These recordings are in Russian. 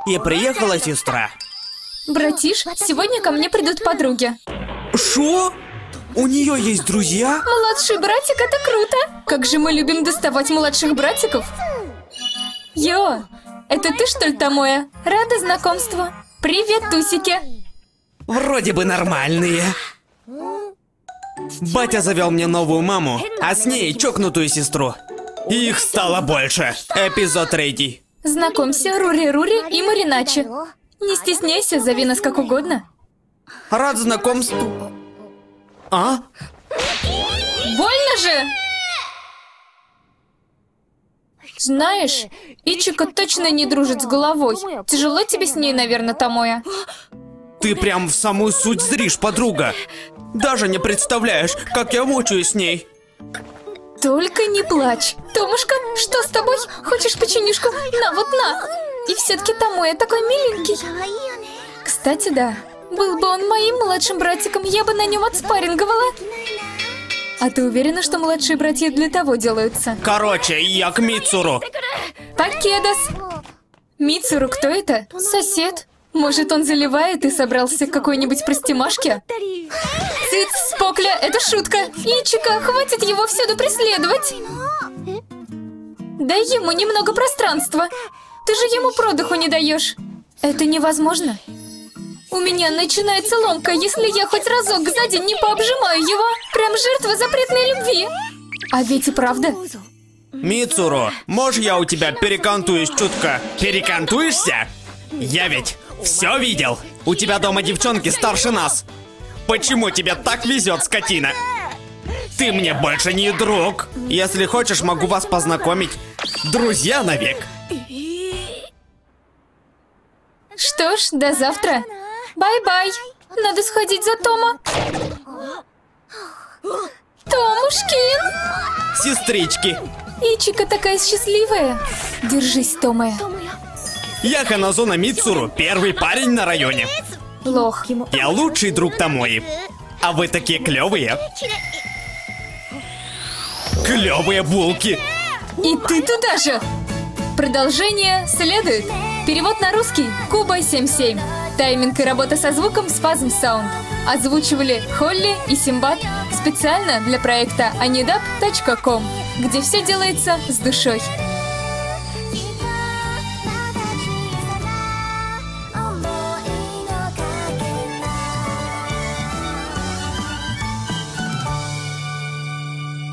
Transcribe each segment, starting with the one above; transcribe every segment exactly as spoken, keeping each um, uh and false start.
И приехала сестра. Братиш, сегодня ко мне придут подруги. Шо? У нее есть друзья? Младший братик, это круто! Как же мы любим доставать младших братиков. Йо, это ты, что ли, Томоя? Рада знакомству. Привет, тусики. Вроде бы нормальные. Батя завел мне новую маму, а с ней чокнутую сестру. И их стало больше. Эпизод третий. Знакомься, Рури-Рури и Мариначи. Не стесняйся, зови нас как угодно. Рад знакомству. А? Больно же! Знаешь, Ичико точно не дружит с головой. Тяжело тебе с ней, наверное, Томоя. Ты прям в самую суть зришь, подруга. Даже не представляешь, как я мучаюсь с ней. Только не плачь. Томушка, что с тобой? Хочешь печенюшку? На, вот на. И все-таки Томоя такой миленький. Кстати, да. Был бы он моим младшим братиком, я бы на нем отспарринговала. А ты уверена, что младшие братья для того делаются? Короче, я к Мицуру. Покедас. Мицуру кто это? Сосед. Может, он заливает и собрался к какой-нибудь простимашке? Цыц, Спокля, это шутка. Ичико, хватит его всюду преследовать. Дай ему немного пространства. Ты же ему продыху не даешь. Это невозможно. У меня начинается ломка, если я хоть разок за день не пообжимаю его. Прям жертва запретной любви. А ведь и правда. Мицуру, можешь я у тебя перекантуюсь чутко? Перекантуешься? Я ведь все видел. У тебя дома девчонки старше нас. Почему тебе так везет, скотина? Ты мне больше не друг. Если хочешь, могу вас познакомить. Друзья навек. Что ж, до завтра. Бай-бай. Надо сходить за Тома. Томушкин. Сестрички. Ичико такая счастливая. Держись, Томая. Я Ханазона Мицуру, первый парень на районе. Лох. Я лучший друг Томои. А вы такие клевые. Клевые булки. И ты туда же. Продолжение следует. Перевод на русский Куба семь семь. Тайминг и работа со звуком Spasm Sound. Озвучивали Холли и Симбад специально для проекта анидап точка ком, где все делается с душой.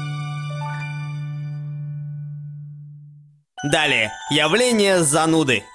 Далее. Явление зануды.